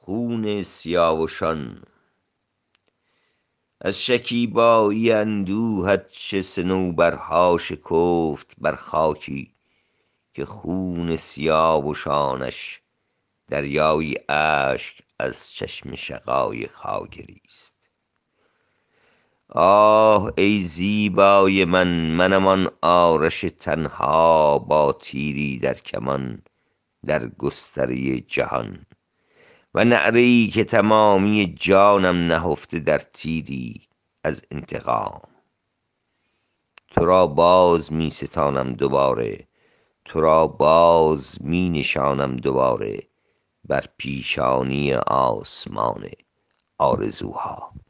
خون سیاوشان. از شکیبایی اندوهت چه صنوبرها شکفت بر خاکی که خون سیاوشانش دریای اشک از چشم شقایق ها گریست. آه ای زیبای منم آن آرش تنها با تیری در کمان در گستره جهان و نعره ای که تمامی جانم نهفته در تیری از انتقام. تو را باز می ستانم دوباره، تو را باز می نشانم دوباره بر پیشانی آسمان آرزوها.